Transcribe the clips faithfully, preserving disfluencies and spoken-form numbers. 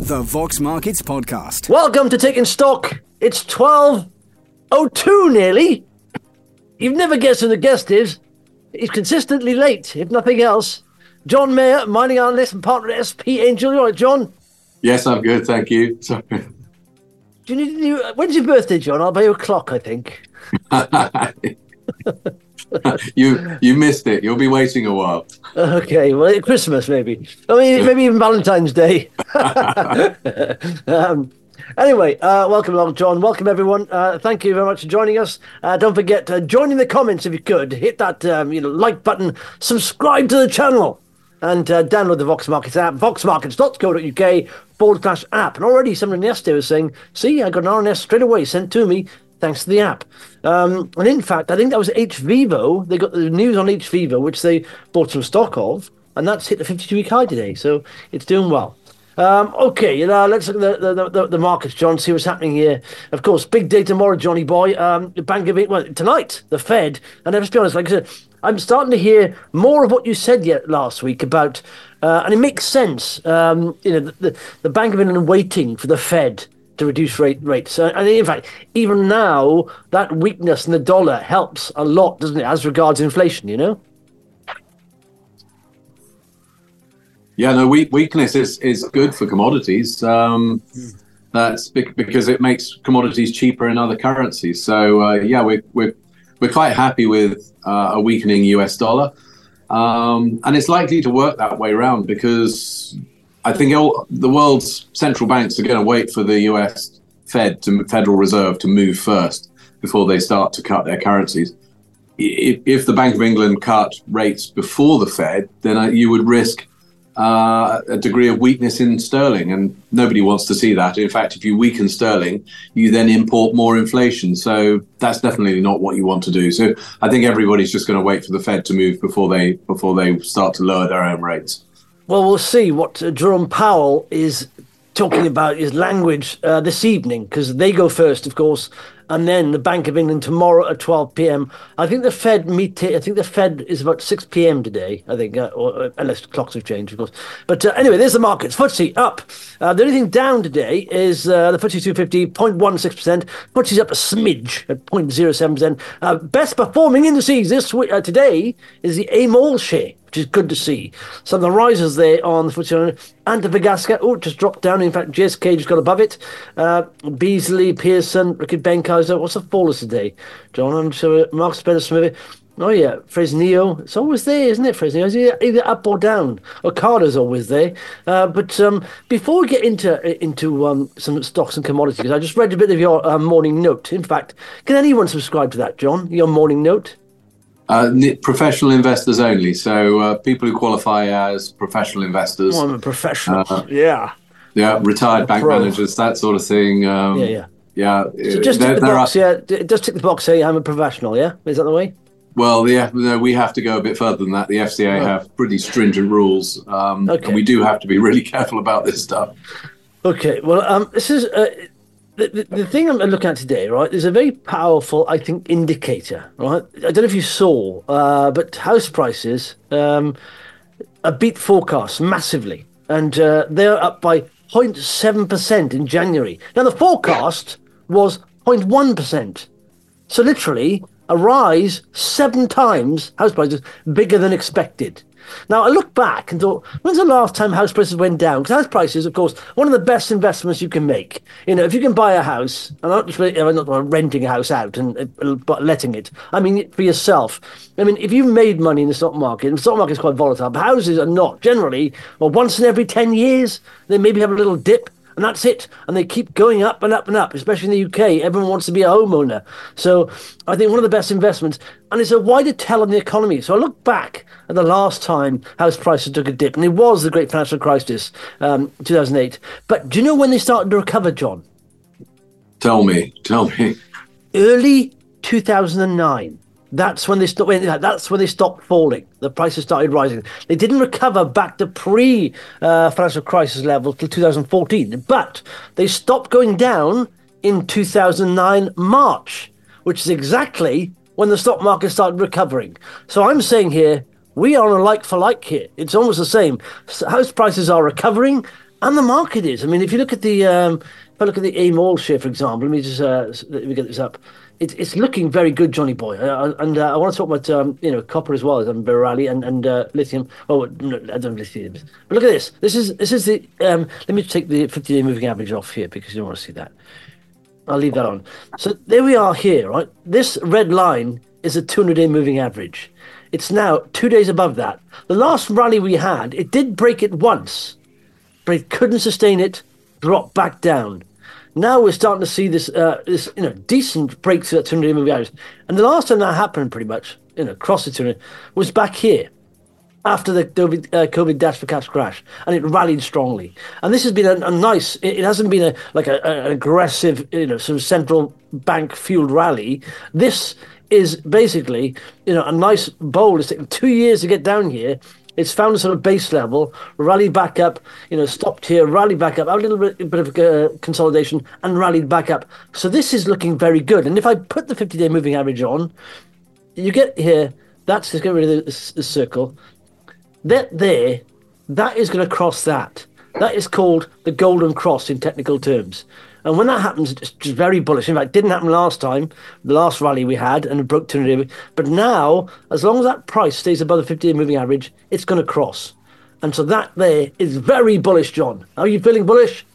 The Vox Markets Podcast. Welcome to Taking Stock. It's twelve oh two nearly. You've never guessed who the guest is. He's consistently late, if nothing else. John Mayer, mining analyst and partner at S P Angel. You all right, John? Yes, I'm good, thank you. Sorry. Do you need to do, when's your birthday, John? I'll buy you a clock, I think. you you missed it. You'll be waiting a while. Okay, well, Christmas maybe. I mean, maybe even Valentine's Day. um, anyway, uh, welcome along, John. Welcome, everyone. Uh, thank you very much for joining us. Uh, don't forget, uh, join in the comments if you could. Hit that um, you know, like button. Subscribe to the channel. And uh, download the Vox Markets app, voxmarkets.co.uk forward slash app. And already someone yesterday was saying, see, I got an R N S straight away sent to me thanks to the app. Um, and in fact, I think that was H Vivo. They got the news on H Vivo, which they bought some stock of, and that's hit the fifty-two week high today. So it's doing well. Um, okay, uh, let's look at the, the, the, the markets, John, see what's happening here. Of course, big day tomorrow, Johnny boy. Um, the Bank of England, well, tonight, the Fed. And let's be honest, like I said, I'm starting to hear more of what you said yet last week about, uh, and it makes sense, um, you know, the, the, the Bank of England waiting for the Fed to reduce rate rates. Uh, and in fact, even now, that weakness in the dollar helps a lot, doesn't it, as regards inflation, you know? Yeah, no, weak, weakness is, is good for commodities. Um, that's because it makes commodities cheaper in other currencies. So, uh, yeah, we're, we're, we're quite happy with uh, a weakening U S dollar. Um, and it's likely to work that way around because I think all, the world's central banks are going to wait for the U S Fed, to, Federal Reserve, to move first before they start to cut their currencies. If, if the Bank of England cut rates before the Fed, then uh, you would risk Uh, a degree of weakness in sterling, and nobody wants to see that. In fact, if you weaken sterling, you then import more inflation. So that's definitely not what you want to do. So I think everybody's just going to wait for the Fed to move before they before they start to lower their own rates. Well, we'll see what uh, Jerome Powell is talking about, his language uh, this evening, because they go first, of course, and then the Bank of England tomorrow at twelve p.m. I think the Fed meet. I think the Fed is about six p.m. today. I think, uh, or, unless clocks have changed, of course. But uh, anyway, there's the markets. F T S E up. Uh, the only thing down today is uh, the F T S E two fifty, zero point one six percent. F T S E's up a smidge at zero point zero seven percent. Uh, best performing indices this week, uh, today is the A M O L share, which is good to see. Some of the rises there on the F T S E. Antofagasta, oh, just dropped down. In fact, G S K just got above it. Uh, Beasley, Pearson, Ricky Benkaiser. What's the fallers today? John, I'm sure Mark Spencer Smith. Oh, yeah, Fresnillo. It's always there, isn't it, Fresnillo? It's either, either up or down. Ocada's always there. Uh, but um, before we get into into um, some stocks and commodities, I just read a bit of your uh, morning note. In fact, can anyone subscribe to that, John? Your morning note? Uh, professional investors only. So uh, people who qualify as professional investors. Oh, I'm a professional. Uh, yeah. Yeah, retired a bank pro. managers, that sort of thing. Um, yeah, yeah. Yeah. So just tick the box, yeah. Just tick the box, say I'm a professional, yeah? Is that the way? Well, yeah, no, we have to go a bit further than that. The F C A oh. have pretty stringent rules, um, okay. and we do have to be really careful about this stuff. Okay, well, um, this is... Uh, The, the, the thing I'm looking at today, right, is a very powerful, I think, indicator, right? I don't know if you saw, uh, but house prices um, are beat forecasts massively, and uh, they're up by zero point seven percent in January. Now, the forecast was zero point one percent. So literally, a rise seven times, house prices, bigger than expected. Now, I look back and thought, when's the last time house prices went down? Because house prices, of course, one of the best investments you can make. You know, if you can buy a house, and I'm not, just, I'm not renting a house out and but letting it, I mean, for yourself. I mean, if you've made money in the stock market, and the stock market is quite volatile, but houses are not. Generally, well, once in every ten years, they maybe have a little dip. And that's it. And they keep going up and up and up, especially in the U K. Everyone wants to be a homeowner. So I think one of the best investments. And it's a wider tell on the economy. So I look back at the last time house prices took a dip. And it was the great financial crisis, um, two thousand eight. But do you know when they started to recover, John? Tell me. Tell me. Early two thousand nine. That's when they stopped. That's when they stopped falling. The prices started rising. They didn't recover back to pre-financial uh, crisis levels till two thousand fourteen, but they stopped going down in two thousand nine March, which is exactly when the stock market started recovering. So I'm saying here, we are on a like for like here. It's almost the same. House prices are recovering, And the market is. I mean, if you look at the, um, if I look at the AIM All share, for example, let me just uh, let me get this up. It's it's looking very good, Johnny boy. Uh, and uh, I want to talk about um, you know copper as well, and rally and and uh, lithium. Oh, no, I don't have lithium. But look at this. This is this is the. Um, let me take the fifty-day moving average off here because you don't want to see that. I'll leave that on. So there we are here, right? This red line is a two hundred day moving average. It's now two days above that. The last rally we had, it did break it once, but it couldn't sustain it, dropped back down. Now we're starting to see this, uh, this you know, decent break to that two hundred day moving average. And the last time that happened, pretty much, you know, across the two hundred, was back here after the COVID, uh, COVID dash for cash crash, and it rallied strongly. And this has been a, a nice. It, it hasn't been a like a, a, an aggressive, you know, sort of central bank fueled rally. This is basically, you know, a nice bowl. It's taken two years to get down here. It's found a sort of base level, rallied back up, you know, stopped here, rallied back up, a little bit, bit of uh, consolidation, and rallied back up. So this is looking very good. And if I put the fifty day moving average on, you get here, that's, let's get rid of this, this circle. That there, that is going to cross that. That is called the golden cross in technical terms. And when that happens, it's just very bullish. In fact, it didn't happen last time, the last rally we had, and it broke two hundred. But now, as long as that price stays above the fifty day moving average, it's going to cross. And so that there is very bullish, John. Are you feeling bullish?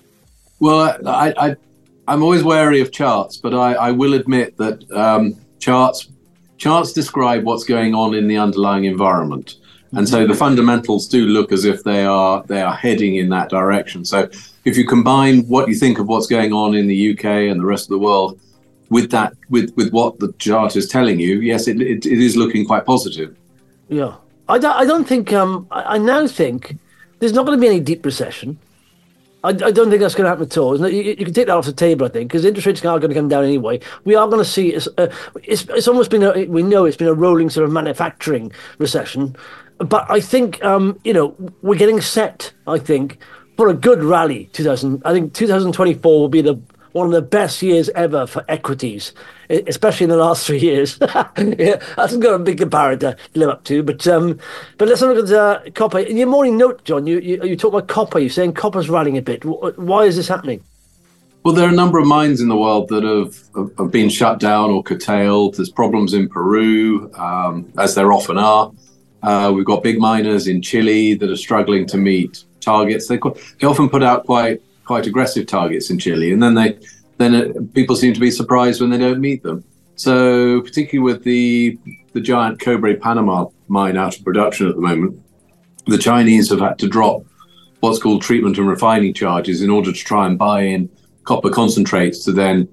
Well, I, I, I'm always wary of charts, but I, I will admit that um, charts charts describe what's going on in the underlying environment. And so the fundamentals do look as if they are they are heading in that direction. So if you combine what you think of what's going on in the U K and the rest of the world with that, with, with what the chart is telling you, yes, it it, it is looking quite positive. Yeah, I don't, I don't think. Um, I, I now think there's not going to be any deep recession. I, I don't think that's going to happen at all. You, you can take that off the table, I think, because interest rates are going to come down anyway. We are going to see it's, uh, it's it's almost been a, we know it's been a rolling sort of manufacturing recession. But I think, um, you know, we're getting set, I think, for a good rally. two thousand, I think two thousand twenty-four will be the one of the best years ever for equities, especially in the last three years. Yeah, hasn't got a big comparator to live up to. But um, but let's have a look at uh, copper. In your morning note, John, you, you, you talk about copper. You're saying copper's rallying a bit. Why is this happening? Well, there are a number of mines in the world that have, have been shut down or curtailed. There's problems in Peru, um, as there often are. Uh, we've got big miners in Chile that are struggling to meet targets. They, they often put out quite quite aggressive targets in Chile, and then they then it, people seem to be surprised when they don't meet them. So, particularly with the the giant Cobre Panama mine out of production at the moment, the Chinese have had to drop what's called treatment and refining charges in order to try and buy in copper concentrates to then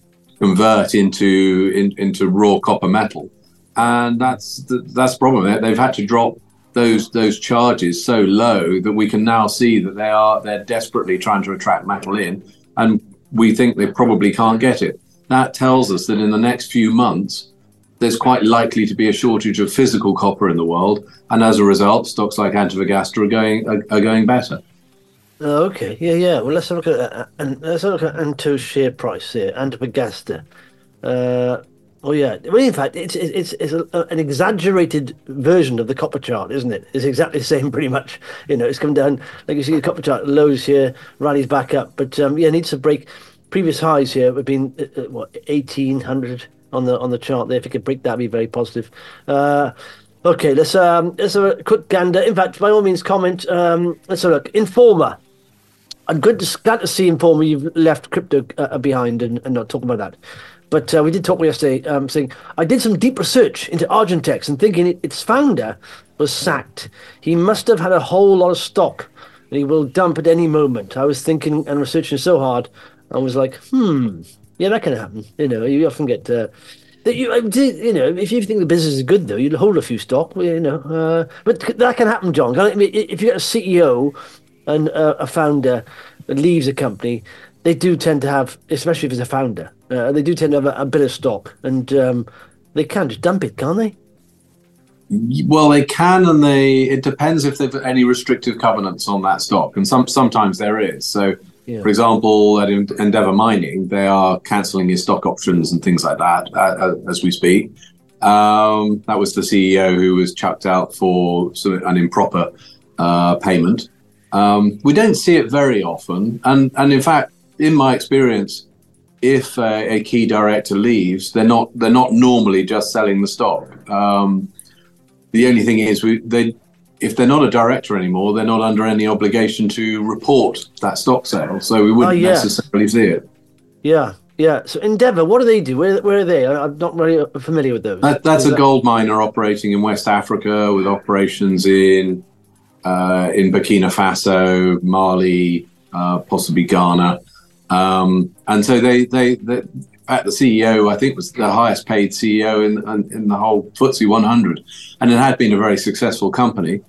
convert into in, into raw copper metal. And that's the, that's the problem. They've had to drop those those charges so low that we can now see that they are they're desperately trying to attract metal in, and we think they probably can't get it. That tells us that in the next few months, there's quite likely to be a shortage of physical copper in the world, and as a result, stocks like Antofagasta are going are, are going better. Oh, okay, yeah, yeah. Well, let's have a look at uh, and let's have a look at Anto's share price here. Antofagasta. Uh, Oh yeah. Well, in fact, it's it's it's a, an exaggerated version of the copper chart, isn't it? It's exactly the same, pretty much. You know, it's come down, like you see the copper chart, lows here, rallies back up, but um, yeah, needs to break previous highs here. Have been uh, what eighteen hundred on the on the chart there. If it could break that, it'd be very positive. Uh, okay, let's um let's have a quick gander. In fact, by all means, comment. Um, let's have a look. Informa. I'm good to glad to see Informa. You've left crypto uh, behind and, and not talking about that. But uh, we did talk yesterday, um, saying I did some deep research into Argentex and thinking it, its founder was sacked. He must have had a whole lot of stock and he will dump at any moment. I was thinking and researching so hard, I was like, hmm, yeah, that can happen. You know, you often get, uh, that you, you know, if you think the business is good though, you'll hold a few stock, you know. Uh, but that can happen, John. I mean, if you get a C E O and uh, a founder that leaves a company, they do tend to have, especially if it's a founder, uh, they do tend to have a, a bit of stock, and um, they can just dump it, can't they? Well, they can, and they. It depends if they've any restrictive covenants on that stock, and some sometimes there is. So, yeah. For example, at Endeavour Mining, they are cancelling his stock options and things like that uh, as we speak. Um, that was the C E O who was chucked out for sort of an improper uh, payment. Um, we don't see it very often, and and in fact, in my experience, if a, a key director leaves, they're not they're not normally just selling the stock. Um, the only thing is, we they if they're not a director anymore, they're not under any obligation to report that stock sale, so we wouldn't oh, yeah. necessarily see it. Yeah, yeah. So Endeavour, what do they do? Where where are they? I'm not really familiar with those. That, that's is a that... gold miner operating in West Africa with operations in uh, in Burkina Faso, Mali, uh, possibly Ghana. Um, and so they, they, they, at the C E O, I think was the highest paid C E O in, in, in the whole F T S E one hundred. And it had been a very successful company.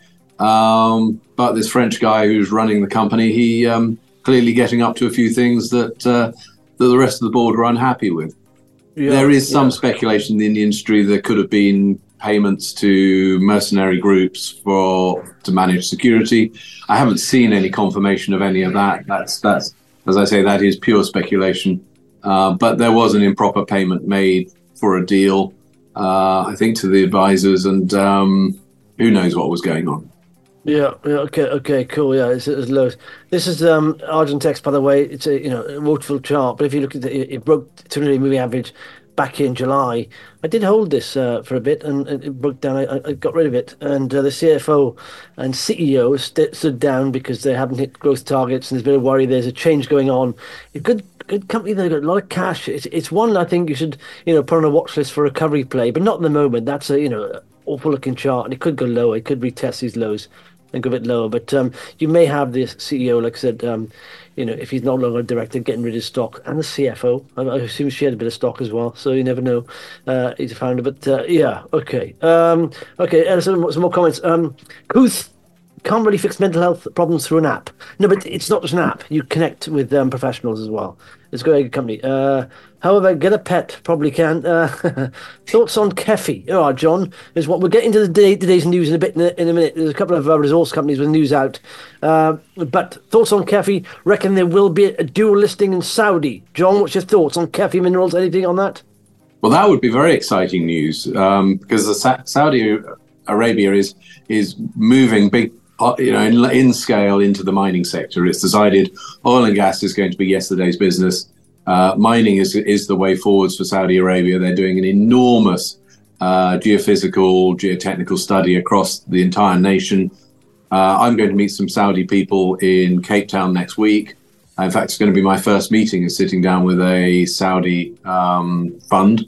Um, but this French guy who's running the company, he um, clearly getting up to a few things that, uh, that the rest of the board were unhappy with. Yeah, there is some yeah. speculation in the industry there could have been payments to mercenary groups for to manage security. I haven't seen any confirmation of any of that. That's that's As I say, that is pure speculation. Uh, but there was an improper payment made for a deal, uh, I think, to the advisors, and um, who knows what was going on. Yeah, yeah, okay, okay, cool. Yeah, it's, it's low. This is um, Argentex, by the way. It's a you know a waterfall chart, but if you look at it, it broke two hundred moving average back in July. I did hold this uh, for a bit, and it broke down. I, I got rid of it, and uh, the C F O and C E O st- stood down because they haven't hit growth targets, and there's a bit of worry. There's a change going on. A good, good company. They've got a lot of cash. It's it's one I think you should you know put on a watch list for recovery play, but not at the moment. That's a you know awful looking chart, and it could go lower. It could retest these lows and go a bit lower. But um, you may have this C E O, like I said, um, you know, if he's no longer a director, getting rid of stock, and the C F O. I, I assume she had a bit of stock as well, so you never know. Uh, he's a founder, but uh, yeah, okay, um, okay. Uh, some, some more comments. Um, Kuth can't really fix mental health problems through an app. No, but it's not just an app. You connect with um, professionals as well. It's a great company. Uh, however, Get a Pet probably can. Uh, thoughts on Kefi? All right, John, is what we'll get into the day, today's news in a bit in a, in a minute. There's a couple of uh, resource companies with news out. Uh, but thoughts on Kefi? Reckon there will be a dual listing in Saudi. John, what's your thoughts on Kefi Minerals? Anything on that? Well, that would be very exciting news um, because the Sa- Saudi Arabia is is moving big. You know, in, in scale into the mining sector. It's decided oil and gas is going to be yesterday's business. Uh, mining is is the way forwards for Saudi Arabia. They're doing an enormous uh, geophysical, geotechnical study across the entire nation. Uh, I'm going to meet some Saudi people in Cape Town next week. In fact, it's going to be my first meeting is sitting down with a Saudi um, fund.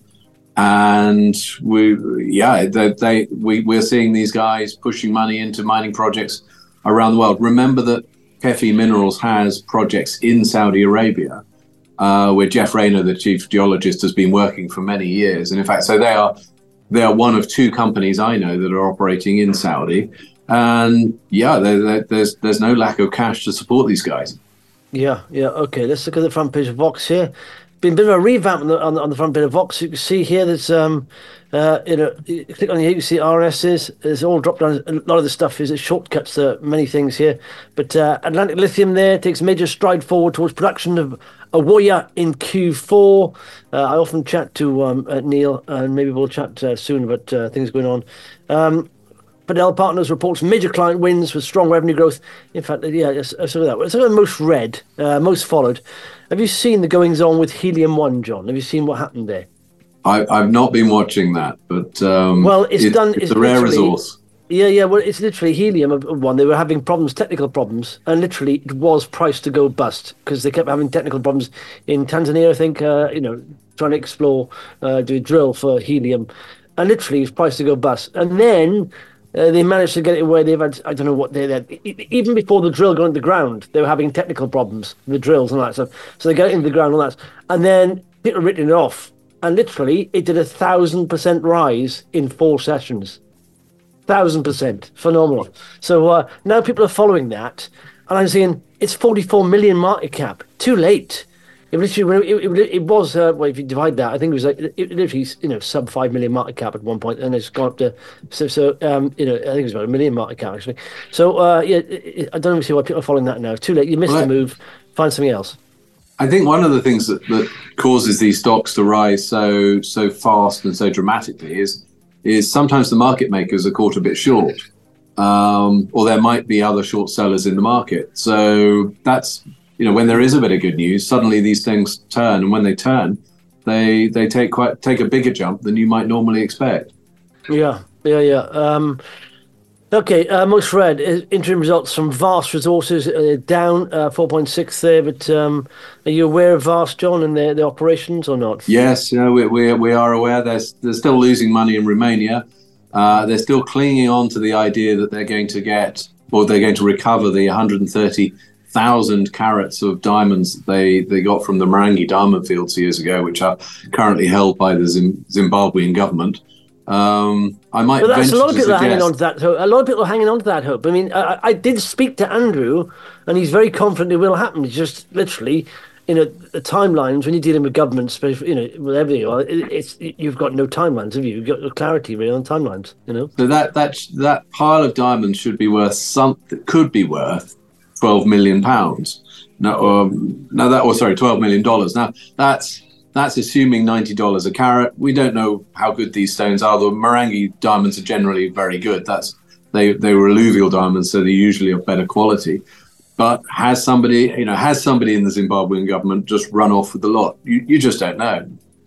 And we, yeah, they, they we we're seeing these guys pushing money into mining projects around the world. Remember that Kefi Minerals has projects in Saudi Arabia, uh, where Jeff Rayner, the chief geologist, has been working for many years. And in fact, so they are they are one of two companies I know that are operating in Saudi. And yeah, they're, they're, there's there's no lack of cash to support these guys. Yeah, yeah, okay. Let's look at the front page of Vox here. Been a bit of a revamp on the, on the, on the front bit of Vox. You can see here there's um uh you know you click on here, you can see R Ss. It's all dropped down. A lot of the stuff is shortcuts to many things here. But uh, Atlantic Lithium there takes a major stride forward towards production of Awoya in Q four. Uh, I often chat to um uh, Neil, and maybe we'll chat uh, soon about uh, things going on. Um, Fidel Partners reports major client wins with strong revenue growth. In fact, yeah, I saw that. It's the most read, uh, most followed. Have you seen the goings on with Helium One, John? Have you seen what happened there? I, I've not been watching that, but um, well, it's it, done. It's, it's a rare resource. Yeah, yeah. Well, it's literally Helium One. They were having problems, technical problems, and literally it was priced to go bust because they kept having technical problems in Tanzania. I think uh, you know, trying to explore, uh, do a drill for helium, and literally it was priced to go bust, and then. Uh, they managed to get it away. They've had, I don't know what they had. Even before the drill got into the ground, they were having technical problems, the drills and all that stuff. So they got it into the ground and all that. And then people had written it off. And literally, it did a thousand percent rise in four sessions. Thousand percent. Phenomenal. So uh, now people are following that. And I'm saying, it's forty-four million market cap. Too late. It literally, it, it, it was, uh, well, if you divide that, I think it was like, it literally, you know, sub five million market cap at one point, and it's gone up to, so, so um, you know, I think it was about a million market cap, actually. So, uh, yeah, it, it, I don't see why people are following that now. Too late. You missed well, the move. Find something else. I think one of the things that, that causes these stocks to rise so so fast and so dramatically is is sometimes the market makers are caught a bit short. um, or there might be other short sellers in the market. So that's, you know, when there is a bit of good news, suddenly these things turn, and when they turn, they they take quite take a bigger jump than you might normally expect. Yeah, yeah, yeah. Um, okay, uh, most read is interim results from Vast Resources, uh, down uh, four point six there. But um, are you aware of Vast, John, and their, their operations or not? Yes, you know, we we, we are aware. They're they're still losing money in Romania. Uh, they're still clinging on to the idea that they're going to get, or they're going to recover the one hundred thirty thousand carats of diamonds that they, they got from the Marangi diamond fields years ago, which are currently held by the Zim- Zimbabwean government. Um, I might. But that's a lot of people suggest... are hanging on to that hope. A lot of people are hanging on to that hope. I mean, I, I did speak to Andrew, and he's very confident it will happen. It's just literally, you know, the timelines when you're dealing with governments, you know, with everything, it, it's you've got no timelines, have you? You've got no clarity really on timelines, you know. So that that that pile of diamonds should be worth something. Could be worth twelve million pounds. No, um, no, that was sorry, twelve million dollars. Now that's that's assuming ninety dollars a carat. We don't know how good these stones are. The Marangi diamonds are generally very good. That's they they were alluvial diamonds, so they're usually of better quality. But has somebody, you know, has somebody in the Zimbabwean government just run off with the lot? You you just don't know.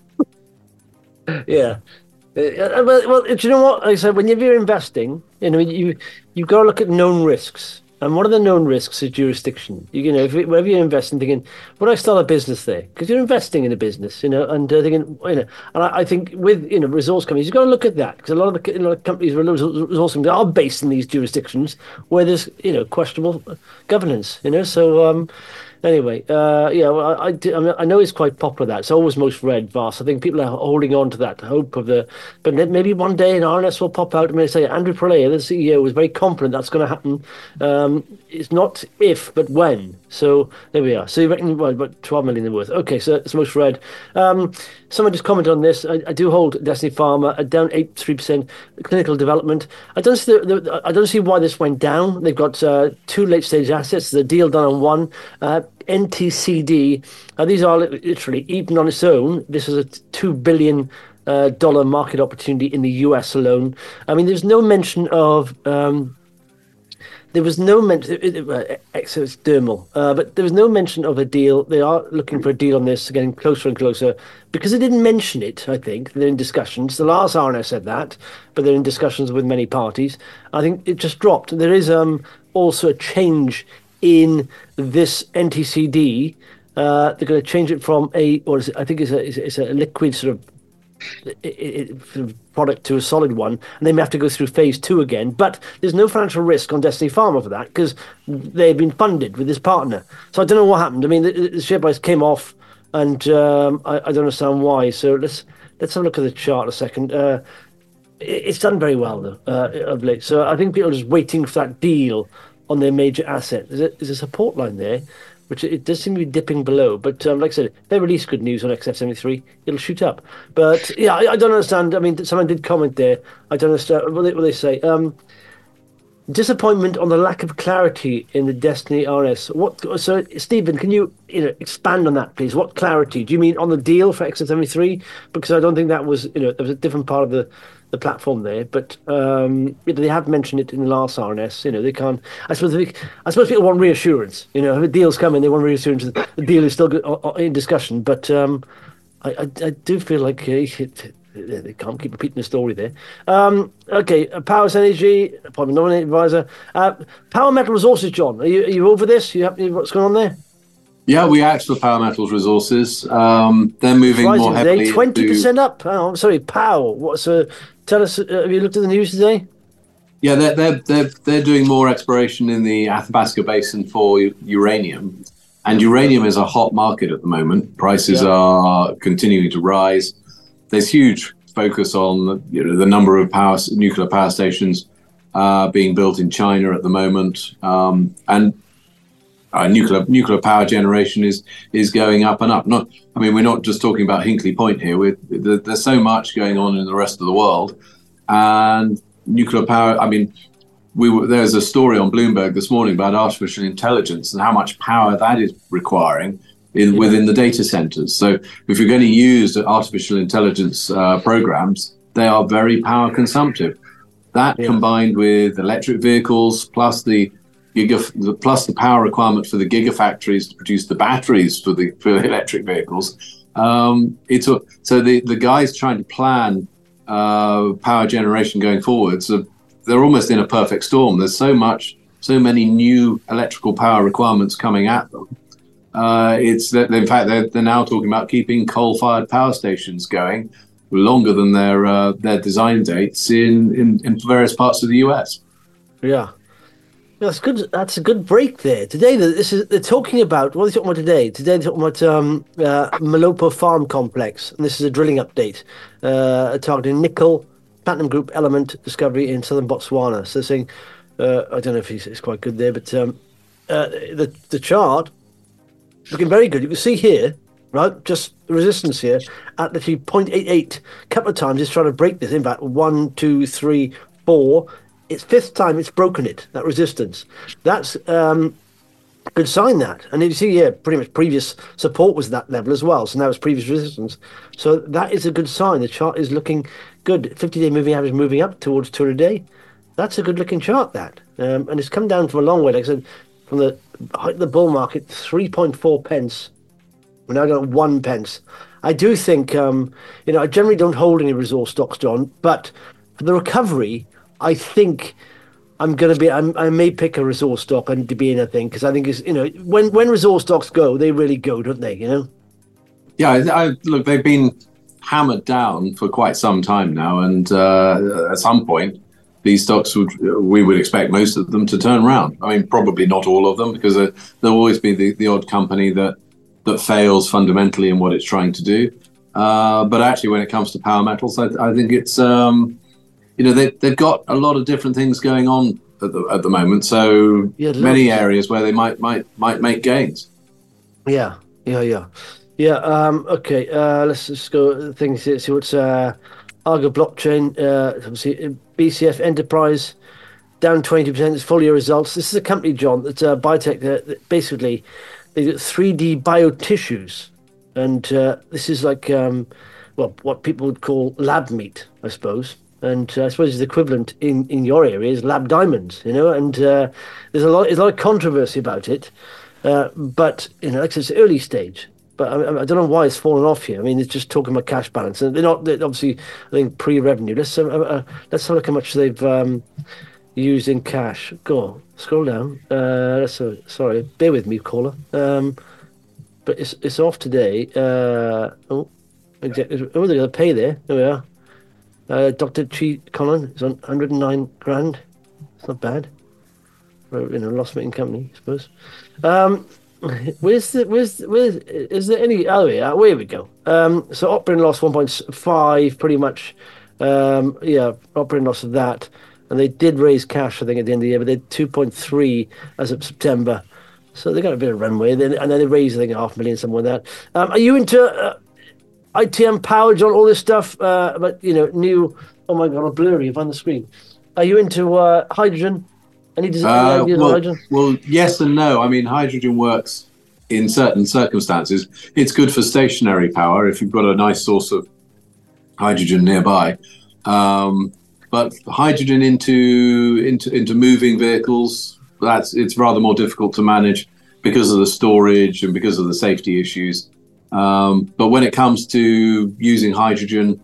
Yeah. Uh, well, well, do you know what? Like I said, when you're investing, you know, you you've got to look at known risks. And one of the known risks is jurisdiction. You, you know, if it, wherever you invest in, thinking, would I start a business there? Because you're investing in a business, you know, and uh, thinking, you know, and I, I think with, you know, resource companies, you've got to look at that, because a lot of the you know, companies, resource companies are based in these jurisdictions where there's, you know, questionable governance, you know. So, um, anyway, uh, yeah, well, I, I, do, I, mean, I know it's quite popular, that. It's always most read, Vast. I think people are holding on to that hope of the, but maybe one day an R N S will pop out and may say, Andrew Pralea, the C E O, was very confident that's going to happen. Um, it's not if, but when. So there we are. So you reckon, well, about twelve million worth. Okay, so it's most read. Um, someone just commented on this. I, I do hold Destiny Pharma, uh, down eighty-three percent clinical development. I don't see the, the, I don't see why this went down. They've got uh, two late-stage assets. The deal done on one. Uh, N T C D, uh, these are literally, even on its own, this is a two billion uh, dollar market opportunity in the U S alone. I mean, there's no mention of, um, there was no mention, uh, exodermal, uh, but there was no mention of a deal. They are looking for a deal on this, getting closer and closer, because they didn't mention it, I think. They're in discussions. The last R N S said that, but they're in discussions with many parties. I think it just dropped. There is um, also a change in this N T C D. Uh, they're going to change it from a, or is it, I think it's a, it's a liquid sort of, it, it, sort of product to a solid one, and they may have to go through phase two again. But there's no financial risk on Destiny Pharma for that, because they've been funded with this partner. So I don't know what happened. I mean, the, the share price came off, and um, I, I don't understand why. So let's let's have a look at the chart a second. Uh, it, it's done very well though uh, of late. So I think people are just waiting for that deal on their major asset. There's a, there's a support line there, which it does seem to be dipping below. But um, like I said, if they release good news on X F seventy-three, it'll shoot up. But yeah, I, I don't understand. I mean, someone did comment there. I don't understand what they, what they say. Um, disappointment on the lack of clarity in the Destiny R S. What? So, Stephen, can you you know expand on that, please? What clarity do you mean on the deal for X F seventy-three? Because I don't think that was you know there was a different part of the. the platform there, but um, you know, they have mentioned it in the last R N S. You know, they can't. I suppose. They, I suppose people want reassurance. You know, if a deal's coming, they want reassurance that the deal is still good, uh, in discussion. But um, I, I, I do feel like uh, it, they can't keep repeating the story there. Um, okay, uh, Powers Energy, appointment nominated advisor. Uh, Power Metal Resources, John. Are you, are you over this? You have, what's going on there? Yeah, we act for Power Metals Resources. Um, they're moving Rising more heavily. Today, twenty percent up. Oh, I'm sorry, Power. What's uh, tell us? Uh, have you looked at the news today? Yeah, they're they're they're they're doing more exploration in the Athabasca Basin for uranium, and uranium is a hot market at the moment. Prices yeah. are continuing to rise. There's huge focus on you know the number of power nuclear power stations uh, being built in China at the moment, um, and uh, nuclear nuclear power generation is is going up and up. Not, I mean, we're not just talking about Hinkley Point here. We're, there's so much going on in the rest of the world, and nuclear power. I mean, we were, there's a story on Bloomberg this morning about artificial intelligence and how much power that is requiring in yeah. within the data centers. So, if you're going to use artificial intelligence uh, programs, they are very power consumptive. That Yeah. combined with electric vehicles plus the giga, the, plus the power requirement for the gigafactories to produce the batteries for the for the electric vehicles. Um, it's a, so the the guys trying to plan uh, power generation going forward. So they're almost in a perfect storm. There's so much, so many new electrical power requirements coming at them. Uh, it's that in fact they're, they're now talking about keeping coal-fired power stations going longer than their uh, their design dates in, in, in various parts of the U S. Yeah. That's good. That's a good break there. Today, this is they're talking about. What are they talking about today? Today, they're talking about um, uh, Malopo Farm Complex, and this is a drilling update uh, targeting nickel, platinum group element discovery in southern Botswana. So, they're saying, uh, I don't know if it's, it's quite good there, but um, uh, the the chart looking very good. You can see here, right, just the resistance here at literally zero point eight eight. A couple of times, it's trying to break this. In fact, one, two, three, four. It's fifth time it's broken it, that resistance. That's um, a good sign, that. And you see, yeah, pretty much previous support was that level as well. So now it's previous resistance. So that is a good sign. The chart is looking good. fifty-day moving average moving up towards two hundred a day. That's a good-looking chart, that. Um, and it's come down from a long way. Like I said, from the height of the bull market, three point four pence. We're now down one pence. I do think, um, you know, I generally don't hold any resource stocks, John, but for the recovery, I think I'm going to be, I'm, I may pick a resource stock and to be in a thing, because I think it's, you know, when, when resource stocks go, they really go, don't they, you know? Yeah, I, I, look, they've been hammered down for quite some time now. And uh, at some point, these stocks, would we would expect most of them to turn around. I mean, probably not all of them, because uh, there'll always be the, the odd company that, that fails fundamentally in what it's trying to do. Uh, but actually, when it comes to power metals, I, I think it's... Um, You know, they, they've got a lot of different things going on at the at the moment. So Yeah, many loads. areas where they might might might make gains. Yeah, yeah, yeah. Yeah, um, okay, uh, let's just go things here. See what's uh, Argo Blockchain, uh, obviously B C F Enterprise, down twenty percent. It's full year results. This is a company, John, that's uh, biotech that, that basically they do three D biotissues. And uh, this is like, um, well, what people would call lab meat, I suppose. And uh, I suppose it's the equivalent in, in your area is lab diamonds, you know, and uh, there's a lot there's a lot of controversy about it. Uh, but, you know, like I said, it's early stage. But I, I don't know why it's fallen off here. I mean, it's just talking about cash balance. And they're not, they're obviously, I think, pre-revenue. Let's, uh, uh, let's have a look how much they've um, used in cash. Go on, scroll down. Uh, let's, uh, sorry, bear with me, caller. Um, but it's it's off today. Uh, oh, exactly. Oh, they're going to pay there. There we are. Uh, Doctor Chi Colin is on one hundred nine grand. It's not bad. For, you know, loss-making company, I suppose. Um, where's the where's where's is there any? Oh yeah, where we go. Um, so operating loss one point five, pretty much. Um, yeah, operating loss of that, and they did raise cash, I think, at the end of the year, but they had two point three as of September. So they got a bit of runway. Then and then they raised, I think, a half million, something like that. Um, are you into? Uh, I T M Power, John, all this stuff, uh, but, you know, new, oh my God, I'm blurry on the screen. Are you into uh, hydrogen? Any design Uh, ideas well, on hydrogen? well, yes and no. I mean, hydrogen works in certain circumstances. It's good for stationary power if you've got a nice source of hydrogen nearby. Um, but hydrogen into into into moving vehicles, that's it's rather more difficult to manage because of the storage and because of the safety issues. Um, but when it comes to using hydrogen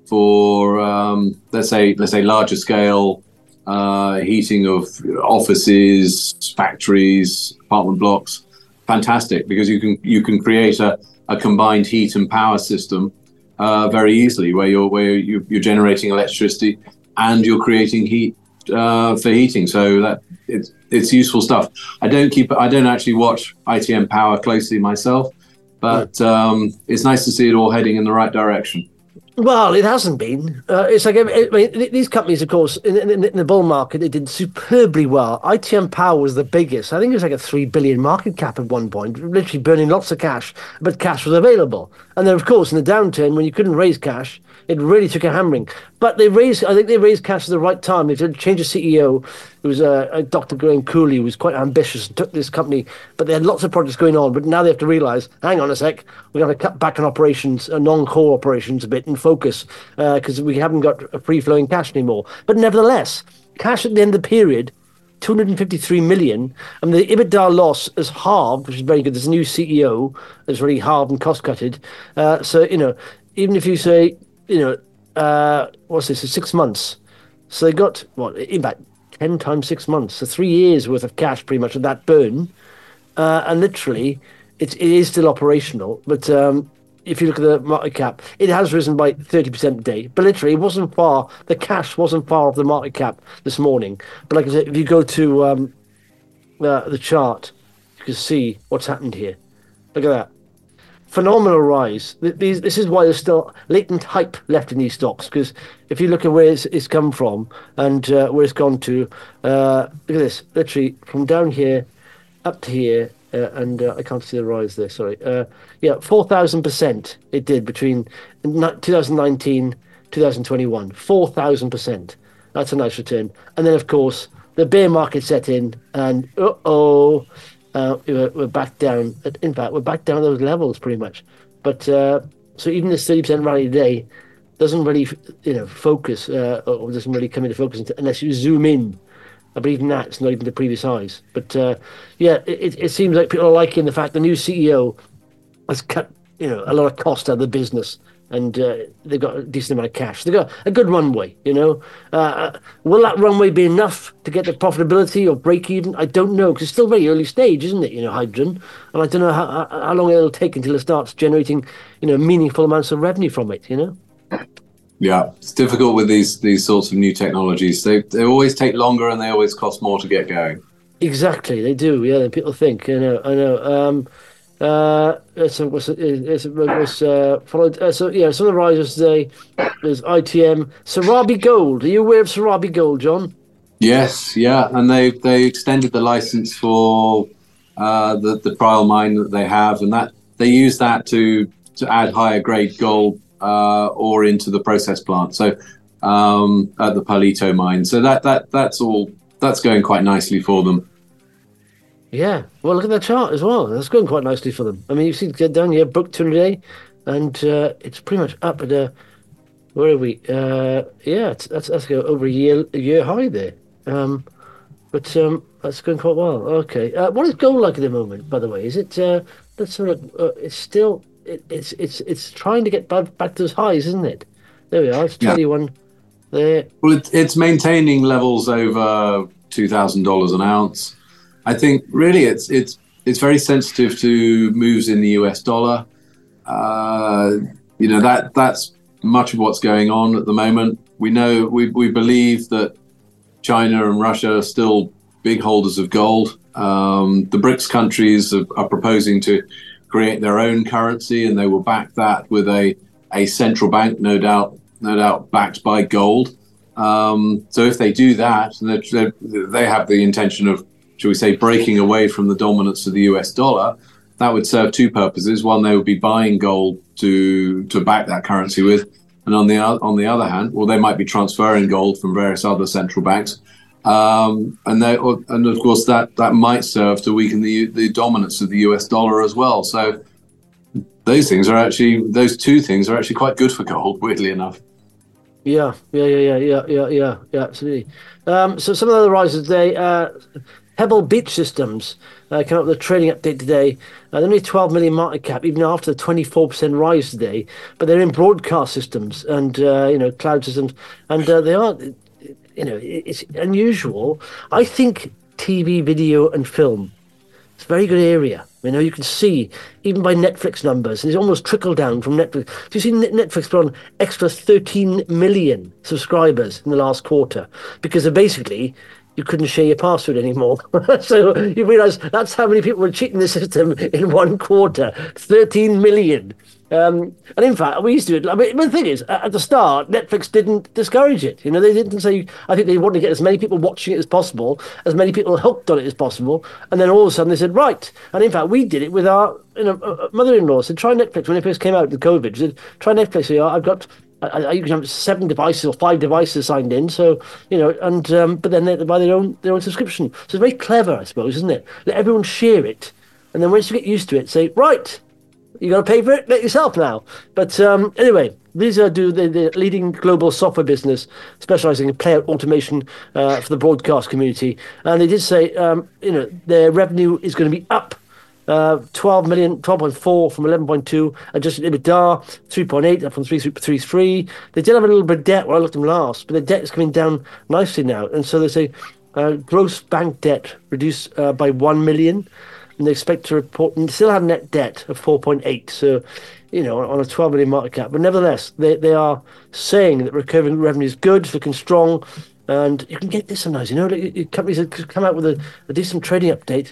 for, um, let's say, let's say larger scale uh, heating of offices, factories, apartment blocks, fantastic, because you can you can create a, a combined heat and power system uh, very easily, where you're where you, you're generating electricity and you're creating heat uh, for heating. So that it's it's useful stuff. I don't keep I don't actually watch I T M Power closely myself. But um, it's nice to see it all heading in the right direction. Well, it hasn't been. Uh, it's like, I mean, these companies, of course, in, in, in the bull market, they did superbly well. I T M Power was the biggest. I think it was like a three billion market cap at one point, literally burning lots of cash, but cash was available. And then, of course, in the downturn, when you couldn't raise cash, it really took a hammering. But they raised, I think they raised cash at the right time. They did change the C E O, It was uh, uh, Doctor Graham Cooley, who was quite ambitious and took this company, but they had lots of projects going on. But now they have to realise, hang on a sec, we're going to cut back on operations, uh, non-core operations a bit, and focus because uh, we haven't got free-flowing cash anymore. But nevertheless, cash at the end of the period, two hundred fifty-three million, and the EBITDA loss is halved, which is very good. There's a new C E O that's really halved and cost-cutted. Uh, so, you know, even if you say, you know, uh, what's this, six months. So they got, what, in fact, ten times six months. So three years worth of cash pretty much of that burn. Uh, and literally, it, it is still operational. But um, if you look at the market cap, it has risen by thirty percent a day. But literally, it wasn't far. The cash wasn't far off the market cap this morning. But like I said, if you go to um, uh, the chart, you can see what's happened here. Look at that. Phenomenal rise. These, this is why there's still latent hype left in these stocks, because if you look at where it's, it's come from and uh, where it's gone to, uh, look at this, literally from down here up to here, uh, and uh, I can't see the rise there, sorry. Uh, yeah, four thousand percent it did between twenty nineteen, twenty twenty-one. four thousand percent. That's a nice return. And then, of course, the bear market set in, and uh-oh, Uh, we're, we're back down. In fact, we're back down at those levels pretty much. But uh, so even this thirty percent rally today doesn't really, you know, focus uh, or doesn't really come into focus unless you zoom in. I believe in that. It's not even the previous highs. But uh, yeah, it, it seems like people are liking the fact the new C E O has cut, you know, a lot of cost out of the business. And uh, they've got a decent amount of cash. They've got a good runway, you know. Uh, will that runway be enough to get the profitability or break even? I don't know, because it's still very early stage, isn't it, you know, hydrogen? And I don't know how, how long it'll take until it starts generating, you know, meaningful amounts of revenue from it, you know? Yeah, it's difficult with these these sorts of new technologies. They, they always take longer and they always cost more to get going. Exactly, they do, yeah, than people think, you know, I know. Um, Uh, so was it was uh, followed. Uh, so yeah, some of the risers today. There's I T M, Sarabi Gold. Are you aware of Sarabi Gold, John? Yes, yeah, and they they extended the license for uh, the the trial mine that they have, and that they use that to to add higher grade gold uh, ore into the process plant. So um, at the Palito mine. So that that that's all that's going quite nicely for them. Yeah, well, look at that chart as well. That's going quite nicely for them. I mean, you see, get down here, booked two today, and uh, it's pretty much up at a, where are we? Uh, yeah, it's, that's that's over a year a year high there. Um, but um, that's going quite well. Okay, uh, what is gold like at the moment? By the way, is it? Uh, that's sort of. Uh, it's still. It, it's it's it's trying to get back back to those highs, isn't it? There we are. It's twenty-one. Yeah. There. Well, it, it's maintaining levels over two thousand dollars an ounce. I think really it's it's it's very sensitive to moves in the U S dollar. Uh, you know that that's much of what's going on at the moment. We know we we believe that China and Russia are still big holders of gold. Um, the BRICS countries are, are proposing to create their own currency, and they will back that with a a central bank, no doubt, no doubt backed by gold. Um, so if they do that, they they have the intention of, shall we say, breaking away from the dominance of the U S dollar. That would serve two purposes. One, they would be buying gold to to back that currency with, and on the on the other hand, well, they might be transferring gold from various other central banks, um, and they and of course that that might serve to weaken the the dominance of the U S dollar as well. So those things are actually those two things are actually quite good for gold, weirdly enough. Yeah, yeah, yeah, yeah, yeah, yeah, yeah, yeah, absolutely. Um, so some of the other rises today. Uh, Pebble Beach Systems uh, came up with a trading update today. Uh, they're only twelve million market cap, even after the twenty-four percent rise today. But they're in broadcast systems and uh, you know cloud systems, and uh, they are, you know, it's unusual. I think T V, video, and film. It's a very good area. You know, you can see even by Netflix numbers, and it's almost trickled down from Netflix. Do you see Netflix put on extra thirteen million subscribers in the last quarter because of basically, you couldn't share your password anymore. So you realise that's how many people were cheating the system in one quarter. thirteen million. Um, and in fact, we used to do it. I mean, the thing is, at the start, Netflix didn't discourage it. You know, they didn't say, I think they wanted to get as many people watching it as possible, as many people hooked on it as possible. And then all of a sudden they said, right. And in fact, we did it with our, you know, mother-in-law said, try Netflix. When it first came out with COVID, she said, try Netflix. So, yeah, I've got I, I, you can have seven devices or five devices signed in. So you know, and um, but then they buy their own their own subscription. So it's very clever, I suppose, isn't it? Let everyone share it, and then once you get used to it, say right, you got to pay for it. Let yourself now. But um, anyway, these are do the, the leading global software business specializing in playout automation uh, for the broadcast community, and they did say um, you know their revenue is going to be up. Uh, twelve million, twelve point four from eleven point two, adjusted EBITDA three point eight up from three point three. They did have a little bit of debt when I looked at them last, but the debt is coming down nicely now. And so they say uh, gross bank debt reduced uh, by one million, and they expect to report and still have net debt of four point eight. So, you know, on a twelve million market cap. But nevertheless, they, they are saying that recurring revenue is good, it's looking strong, and you can get this sometimes. You know, companies that come out with a, a decent trading update.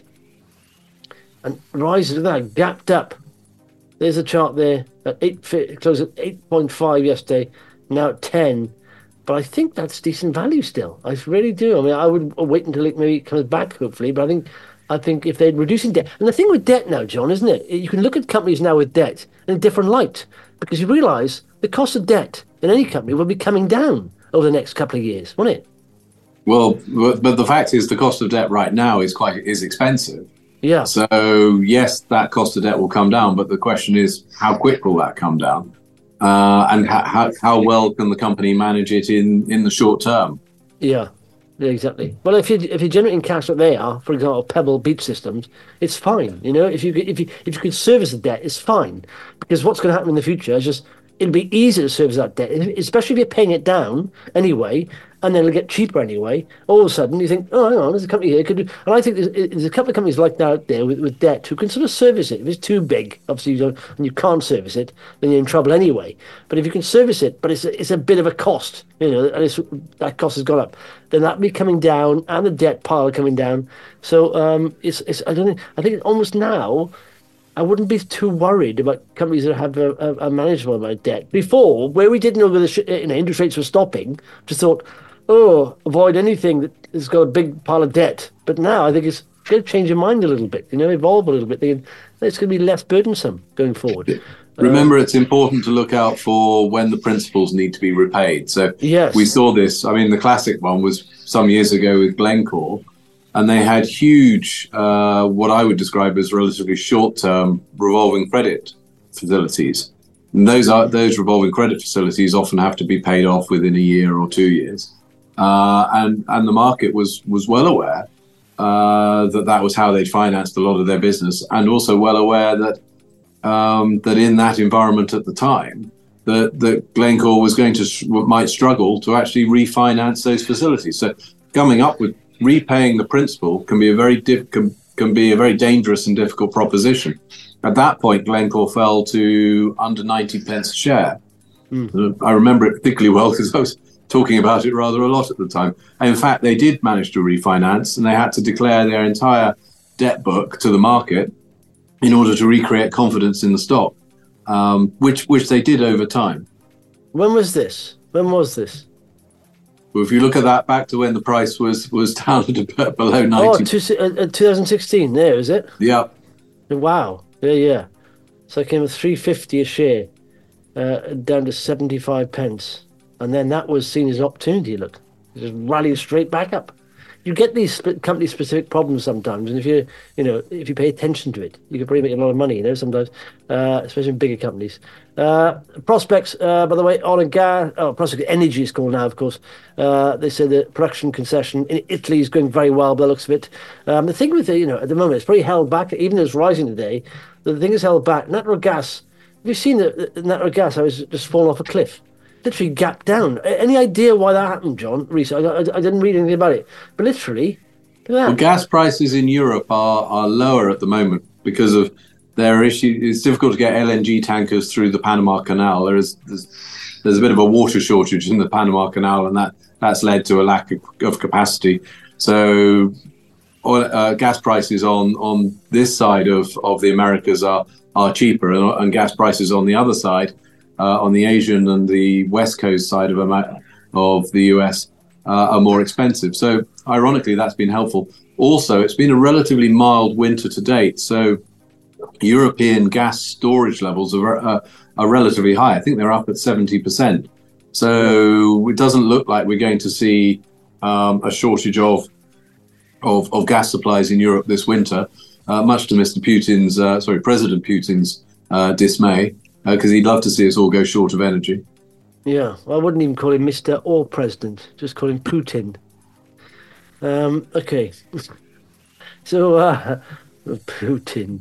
And rises with that gapped up. There's a chart there at eight, closed at eight point five yesterday, now at ten. But I think that's decent value still. I really do. I mean, I would wait until it maybe comes back, hopefully. But I think, I think if they're reducing debt, and the thing with debt now, John, isn't it? You can look at companies now with debt in a different light because you realise the cost of debt in any company will be coming down over the next couple of years, won't it? Well, but the fact is, the cost of debt right now is quite is expensive. Yeah. So, yes, that cost of debt will come down, but the question is, how quick will that come down? Uh, and how, how, how well can the company manage it in, in the short term? Yeah, yeah, exactly. Well, if, you, if you're generating cash like they are, for example, Pebble Beach Systems, it's fine. You know, if you, if you, if you could service the debt, it's fine. Because what's going to happen in the future is just, it'll be easier to service that debt, especially if you're paying it down anyway, and then it'll get cheaper anyway. All of a sudden, you think, oh, hang on, there's a company here. Could do, and I think there's, there's a couple of companies like that out there with, with debt who can sort of service it. If it's too big, obviously, you don't, and you can't service it, then you're in trouble anyway. But if you can service it, but it's a, it's a bit of a cost, you know, and it's, that cost has gone up, then that'll be coming down, and the debt pile coming down. So um, it's, it's I don't think, I think almost now, I wouldn't be too worried about companies that have a, a, a manageable amount of debt. Before, where we didn't know whether sh- you know, interest rates were stopping, just thought, oh, avoid anything that has got a big pile of debt. But now I think it's going to change your mind a little bit, you know, evolve a little bit. Thinking, it's going to be less burdensome going forward. Remember, um, it's important to look out for when the principals need to be repaid. So yes. We saw this. I mean, the classic one was some years ago with Glencore. And they had huge, uh, what I would describe as relatively short-term revolving credit facilities. And those are those revolving credit facilities often have to be paid off within a year or two years. Uh, and and the market was was well aware uh, that that was how they financed a lot of their business, and also well aware that um, that in that environment at the time, that that Glencore was going to might struggle to actually refinance those facilities. So coming up with repaying the principal can be a very diff- can, can be a very dangerous and difficult proposition. At that point, Glencore fell to under ninety pence a share. Mm. I remember it particularly well because I was talking about it rather a lot at the time. And in fact, they did manage to refinance, and they had to declare their entire debt book to the market in order to recreate confidence in the stock, um, which which they did over time. When was this? When was this? Well, if you look at that back to when the price was was down to below ninety. Oh, two, uh, twenty sixteen there, is it? Yeah. Wow. Yeah, yeah. So it came with three fifty a share, uh, down to seventy-five pence. And then that was seen as an opportunity, look. It just rallied straight back up. You get these company-specific problems sometimes, and if you, you know, if you pay attention to it, you can probably make a lot of money, you know, sometimes, uh, especially in bigger companies. Uh, prospects, uh, by the way, oil and gas, oh, Prospect Energy is called now, of course. Uh, they say the production concession in Italy is going very well by the looks of it. Um, the thing with it, you know, at the moment, it's pretty held back, even though it's rising today. The thing is held back. Natural gas, have you seen the, the natural gas? I was just falling off a cliff. Literally gapped down. Any idea why that happened, John? Recently, I, I, I didn't read anything about it, but literally, look at that. Well, gas prices in Europe are, are lower at the moment because of their issue. It's difficult to get L N G tankers through the Panama Canal. There is there's, there's a bit of a water shortage in the Panama Canal, and that, that's led to a lack of, of capacity. So, oil, uh, gas prices on, on this side of, of the Americas are are cheaper, and, and gas prices on the other side. Uh, on the Asian and the West Coast side of, of the U S uh, are more expensive. So ironically, that's been helpful. Also, it's been a relatively mild winter to date. So European gas storage levels are, uh, are relatively high. I think they're up at seventy percent. So it doesn't look like we're going to see um, a shortage of, of of gas supplies in Europe this winter, uh, much to Mister Putin's, uh, sorry, President Putin's uh, dismay, because uh, he'd love to see us all go short of energy. Yeah, well, I wouldn't even call him Mister or President, just call him Putin. Um, okay, so uh, Putin.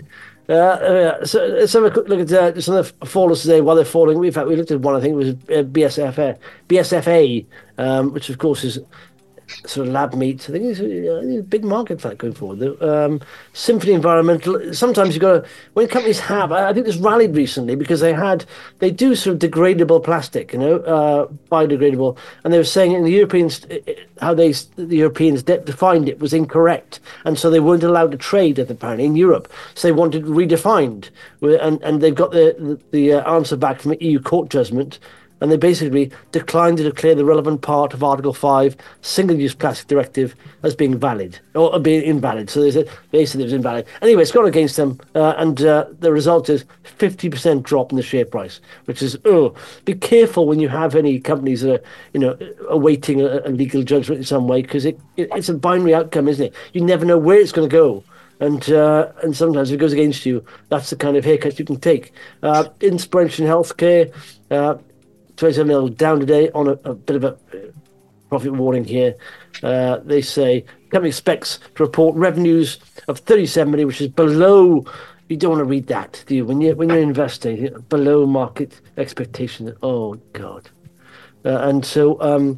Uh, so let's have a quick look at uh, some of the fallers today while they're falling. In fact, we looked at one, I think it was uh, B S F A, B S F A um, which of course is sort of lab meat. I think it's a, a big market for that going forward. Um, Symphony Environmental. Sometimes you've got to, when companies have, I, I think this rallied recently because they had, they do sort of degradable plastic, you know, uh, biodegradable, and they were saying in the Europeans, how they, the Europeans de- defined it was incorrect, and so they weren't allowed to trade it apparently in Europe. So they wanted redefined, and and they've got the the, the uh, answer back from the E U court judgment. And they basically declined to declare the relevant part of Article five, Single-Use Plastic Directive, as being valid, or being invalid. So they said basically it was invalid. Anyway, it's gone against them, uh, and uh, the result is fifty percent drop in the share price, which is, oh, be careful when you have any companies that are, you know, awaiting a, a legal judgment in some way, because it, it, it's a binary outcome, isn't it? You never know where it's going to go. And uh, and sometimes if it goes against you, that's the kind of haircut you can take. Uh, Inspiration Healthcare, uh, twenty-seven mil down today on a, a bit of a profit warning here. Uh, they say company expects to report revenues of thirty-seven million, which is below. You don't want to read that, do you? When you when you're investing, below market expectation. Oh God! Uh, and so um,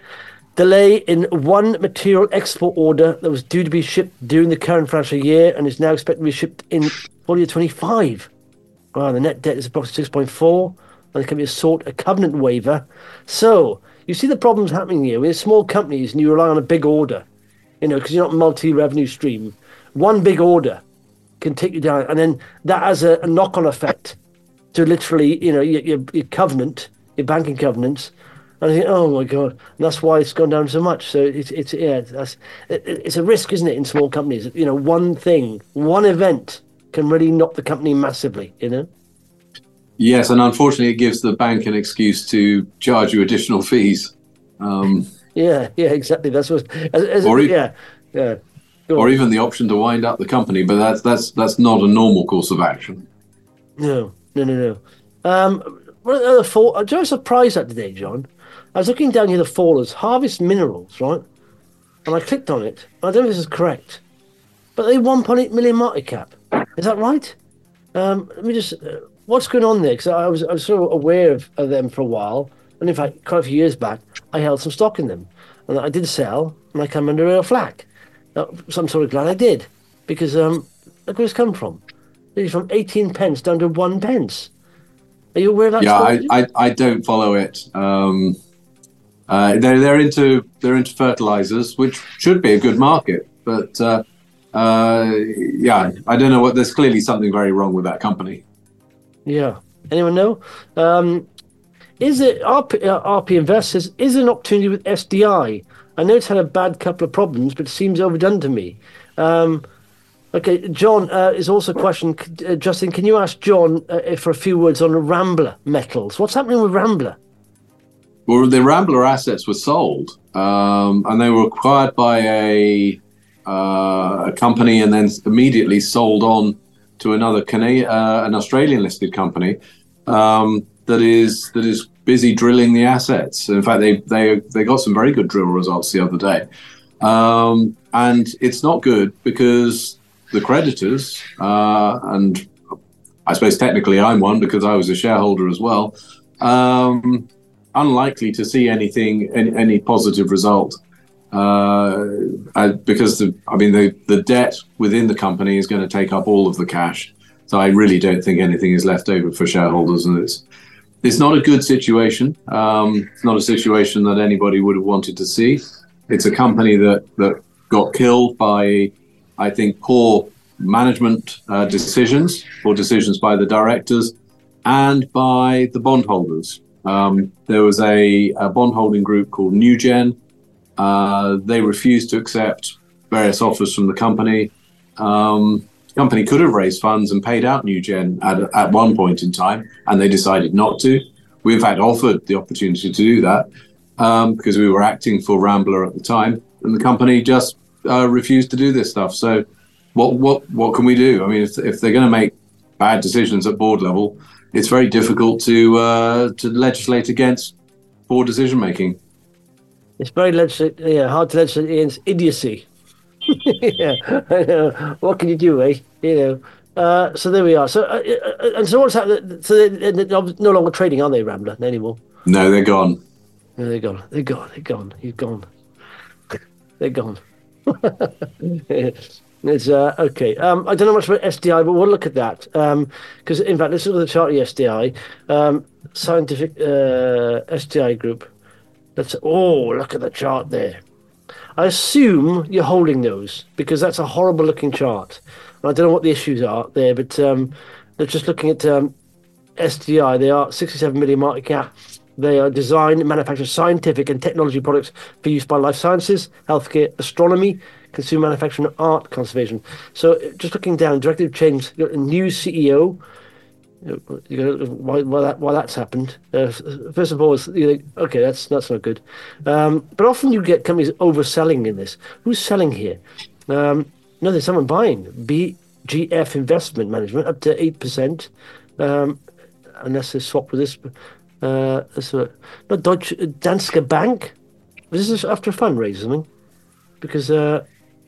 delay in one material export order that was due to be shipped during the current financial year and is now expected to be shipped in full year twenty-five. Wow, the net debt is approximately six point four. And there can be a sort a covenant waiver. So you see the problems happening here. We're small companies and you rely on a big order, you know, because you're not multi-revenue stream. One big order can take you down, and then that has a, a knock-on effect to literally, you know, your, your, your covenant, your banking covenants. And I think, oh my God, and that's why it's gone down so much. So it's it's yeah, that's it, it's a risk, isn't it, in small companies? You know, one thing, one event can really knock the company massively. You know. Yes, and unfortunately, it gives the bank an excuse to charge you additional fees. Um, yeah, yeah, exactly. That's what. As, as or, it, yeah, yeah. Or even the option to wind up the company, but that's that's that's not a normal course of action. No, no, no, no. Um, what are the other fall? I was surprised at today, John. I was looking down here, the fallers, Harvest Minerals, right? And I clicked on it. I don't know if this is correct, but they one point eight million market cap. Is that right? Um, let me just. Uh, What's going on there? Because I was I was sort of aware of, of them for a while, and in fact, quite a few years back, I held some stock in them, and I did sell, and I come under a flak. Now, so I'm sort of glad I did, because um, look where it's come from. It's from eighteen pence down to one pence. Are you aware of that? Yeah, I, I I don't follow it. Um, uh, they're they're into they're into fertilizers, which should be a good market, but uh, uh, yeah, I don't know what. There's clearly something very wrong with that company. Yeah. Anyone know? Um, is it R P, uh, R P Invest says, is there an opportunity with S D I? I know it's had a bad couple of problems, but it seems overdone to me. Um, okay, John uh, is also a question. Uh, Justin, can you ask John uh, for a few words on Rambler Metals? What's happening with Rambler? Well, the Rambler assets were sold, um, and they were acquired by a uh, a company, and then immediately sold on to another Canadian, uh, an Australian listed company um, that is that is busy drilling the assets. In fact, they they they got some very good drill results the other day, um, and it's not good because the creditors uh, and I suppose technically I'm one because I was a shareholder as well. Um, unlikely to see anything any, any positive result. Uh, because the, I mean the, the debt within the company is going to take up all of the cash, so I really don't think anything is left over for shareholders, and it's it's not a good situation. Um, it's not a situation that anybody would have wanted to see. It's a company that that got killed by, I think, poor management uh, decisions or decisions by the directors and by the bondholders. Um, there was a, a bondholding group called NewGen. Uh, they refused to accept various offers from the company. Um, the company could have raised funds and paid out NewGen at, at one point in time, and they decided not to, we in fact offered the opportunity to do that um, because we were acting for Rambler at the time, and the company just uh, refused to do this stuff. So what what what can we do? I mean, if if they're going to make bad decisions at board level, it's very difficult to uh, to legislate against poor decision making. It's very legislate, yeah, hard to legislate against idiocy. Yeah, I know. What can you do, eh? You know. Uh, so there we are. So uh, uh, and so what's happened? So they're, they're no longer trading, are they, Rambler, anymore? No, they're gone. No, they're gone. They're gone. They're gone. He's gone. They're gone. It's uh, okay. Um, I don't know much about S D I, but we'll look at that. Because um, in fact, let's look at the chart of the S D I, um, scientific uh, S D I group. Let's. Oh, look at the chart there. I assume you're holding those because that's a horrible looking chart. I don't know what the issues are there, but um, they're just looking at um, S D I. They are sixty-seven million market cap. They are design and manufacture scientific and technology products for use by life sciences, healthcare, astronomy, consumer manufacturing, and art conservation. So just looking down, directive change, a new C E O. You know, why, why, that, why that's happened. Uh, first of all, you think, okay, that's that's not good. Um, but often you get companies overselling in this. Who's selling here? Um, no, there's someone buying. B G F Investment Management up to eight percent, um, unless they swap with this. Uh, this uh, not Deutsche Danske Bank. Was this after a fundraiser or something? Because. Uh,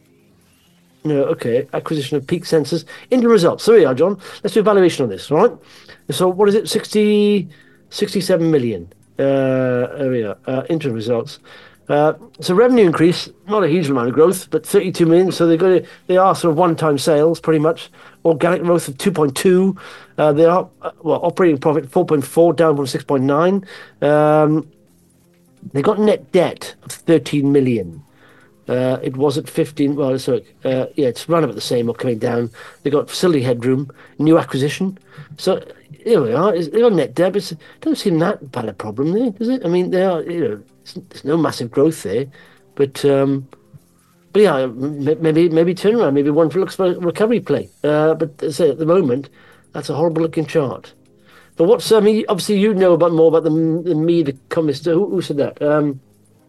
No, okay. Acquisition of Peak Sensors. Interim results. So here we are, John. Let's do a valuation on this, all right? So what is it? sixty, sixty-seven million. Uh, there we are. Uh, interim results. Uh, so revenue increase, not a huge amount of growth, but thirty-two million. So they're going to, they are sort of one-time sales, pretty much. Organic growth of two point two. Uh, they are, uh, well, operating profit four point four, down from six point nine. Um, they got net debt of thirteen million. Uh, it was at fifteen. Well, so uh, yeah, it's run about the same or coming down. They got facility headroom, new acquisition. So here we are. They got net debt. It doesn't seem that bad a problem there, does it? I mean, they are. You know, there's no massive growth there, but um, but yeah, maybe maybe turnaround. Maybe one looks for a recovery play. Uh, but as I say, at the moment, that's a horrible looking chart. But what's I mean, obviously you know about more about the, the me, the communist. Who, who said that? Um,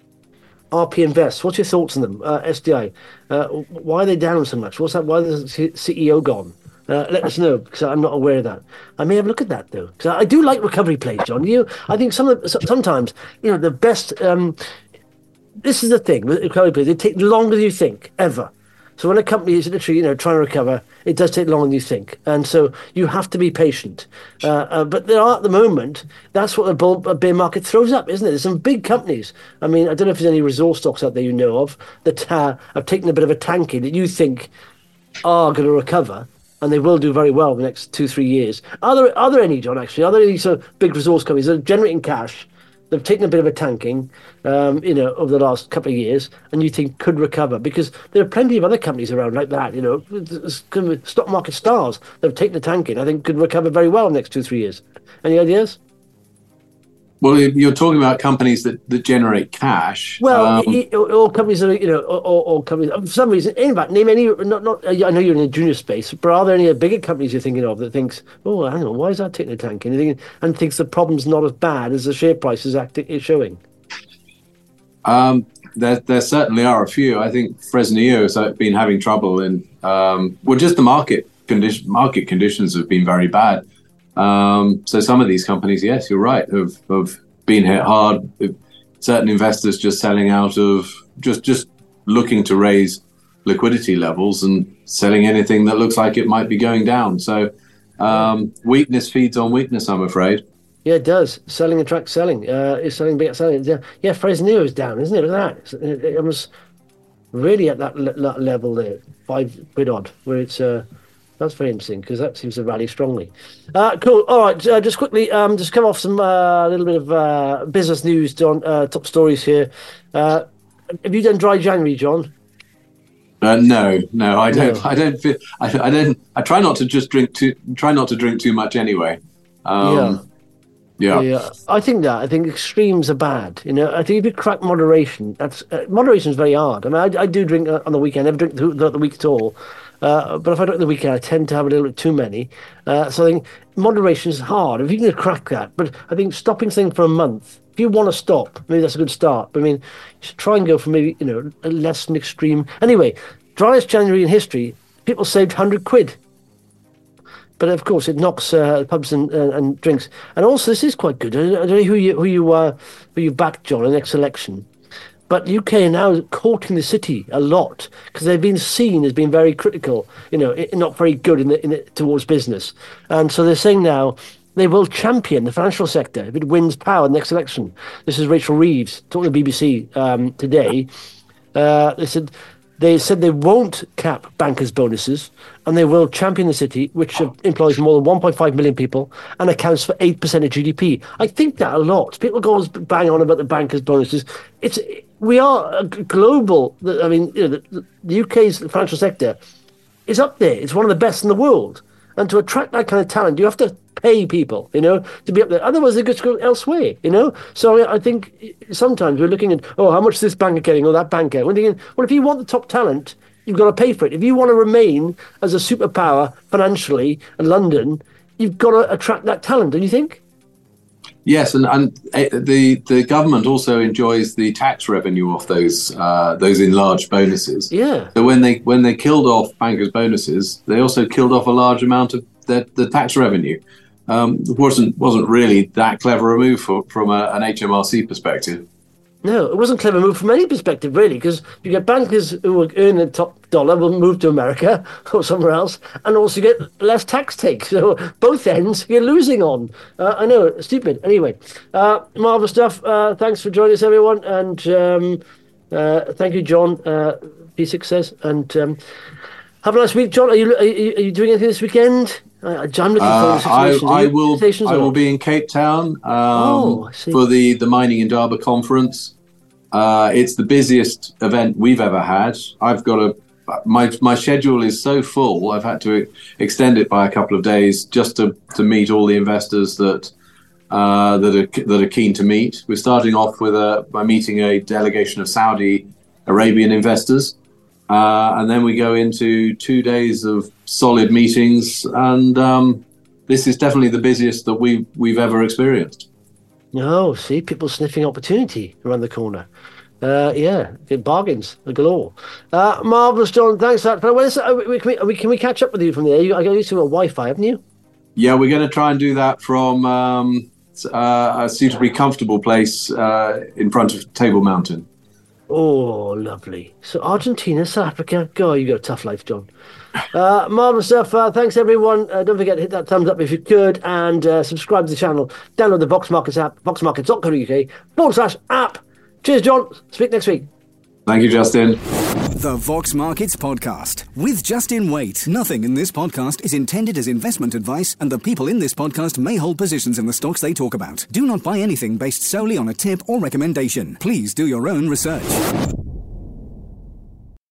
R P Invest, what's your thoughts on them? Uh, S D I, uh, why are they down so much? What's that? Why is the C E O gone? Uh, let us know, because I'm not aware of that. I may have a look at that though, because I do like recovery plays, John. You, I think some of the, sometimes you know the best. Um, this is the thing with recovery plays; they take longer than you think ever. So when a company is literally, you know, trying to recover, it does take longer than you think, and so you have to be patient. Uh, uh, but there are at the moment, that's what the bull, bear market throws up, isn't it? There's some big companies. I mean, I don't know if there's any resource stocks out there you know of that uh, have taken a bit of a tanking that you think are going to recover, and they will do very well in the next two, three years. Are there are there any, John? Actually, are there any sort of big resource companies that are generating cash? They've taken a bit of a tanking, um, you know, over the last couple of years, and you think could recover because there are plenty of other companies around like that. You know, stock market stars that have taken the tanking. I think could recover very well in the next two, three years. Any ideas? Well, you're talking about companies that, that generate cash. Well, um, it, all companies that are, you know, all, all companies. For some reason, in fact, name any. Not, not. I know you're in the junior space, but are there any bigger companies you're thinking of that thinks, oh, hang on, why is that taking a tank? And, thinking, and thinks the problem's not as bad as the share price is acting is showing. Um, there, there certainly are a few. I think Fresnillo has been having trouble in. Um, well, just the market condition. Market conditions have been very bad. Um, so some of these companies, yes, you're right, have, have been hit hard. Certain investors just selling out of, just, just looking to raise liquidity levels and selling anything that looks like it might be going down. So um, weakness feeds on weakness, I'm afraid. Yeah, it does. Selling attracts selling. Uh, it's selling, big selling. Yeah, yeah Fresnillo is down, isn't it? Look at that. It, it was really at that, le- that level there, five quid odd, where it's... Uh, That's very interesting because that seems to rally strongly. Uh, cool. All right. Uh, just quickly, um, just come off some a uh, little bit of uh, business news, John. Uh, top stories here. Uh, have you done dry January, John? Uh, no, no, I don't. No. I don't feel. I, I don't. I try not to just drink too. Try not to drink too much anyway. Um, yeah. yeah. Yeah. I think that. I think extremes are bad. You know. I think if you crack moderation, that's uh, moderation is very hard. I mean, I, I do drink uh, on the weekend. I never drink throughout the week at all. Uh, but if I do it the weekend, I tend to have a little bit too many. Uh, so I think moderation is hard. If you can crack that, but I think stopping something for a month, if you want to stop, maybe that's a good start. But I mean, you should try and go for maybe, you know, a less than extreme. Anyway, driest January in history, people saved one hundred quid. But of course, it knocks uh, pubs and, uh, and drinks. And also, this is quite good. I don't know who you who you uh, who you backed, John, in the next election. But U K are now courting the city a lot because they've been seen as being very critical, you know, not very good in the, in the, towards business. And so they're saying now they will champion the financial sector if it wins power in the next election. This is Rachel Reeves talking to the B B C um, today. Uh, they said they said they won't cap bankers' bonuses and they will champion the city, which employs more than one point five million people and accounts for eight percent of G D P. I think that a lot. People go and bang on about the bankers' bonuses. It's we are a global. I mean, you know, the, the U K's financial sector is up there. It's one of the best in the world. And to attract that kind of talent, you have to pay people, you know, to be up there. Otherwise, they just go elsewhere, you know. So I think sometimes we're looking at, oh, how much is this banker getting or that banker? We're thinking, well, if you want the top talent, you've got to pay for it. If you want to remain as a superpower financially in London, you've got to attract that talent, don't you think? Yes, and, and the the government also enjoys the tax revenue off those uh, those enlarged bonuses. Yeah. So when they when they killed off bankers' bonuses, they also killed off a large amount of the, the tax revenue. Um, it wasn't wasn't really that clever a move for, from a, an H M R C perspective. No, it wasn't a clever move from any perspective, really, because you get bankers who will earn the top dollar will move to America or somewhere else and also get less tax take. So both ends you're losing on. Uh, I know, stupid. Anyway, uh, marvellous stuff. Uh, thanks for joining us, everyone. And um, uh, thank you, John, uh, P six says. And um, have a nice week, John. Are you, are you, are you doing anything this weekend? I, I'm looking forward Uh, to I, situations. I Are you- will. situations I or will not? be in Cape Town um, Oh, I see. for the the Mining Indaba conference. Uh, it's the busiest event we've ever had. I've got a my my schedule is so full. I've had to extend it by a couple of days just to, to meet all the investors that uh, that are that are keen to meet. We're starting off with a by meeting a delegation of Saudi Arabian investors. Uh, and then we go into two days of solid meetings, and um, this is definitely the busiest that we we've ever experienced. No, see, people sniffing opportunity around the corner. Uh, yeah, good bargains galore. Uh, marvellous, John. Thanks for that. But when is, uh, we, can, we, can we catch up with you from there? You, I got used to a Wi-Fi, haven't you? Yeah, we're going to try and do that from um, uh, a suitably comfortable place uh, in front of Table Mountain. Oh, lovely. So Argentina, South Africa. God, you got a tough life, John. Uh, marvellous stuff. Uh, thanks, everyone. Uh, don't forget to hit that thumbs up if you could, and uh, subscribe to the channel. Download the Vox Markets app, vox markets dot co dot uk forward slash app. Cheers, John. Speak next week. Thank you, Justin. The Vox Markets Podcast with Justin Waite. Nothing in this podcast is intended as investment advice, and the people in this podcast may hold positions in the stocks they talk about. Do not buy anything based solely on a tip or recommendation. Please do your own research.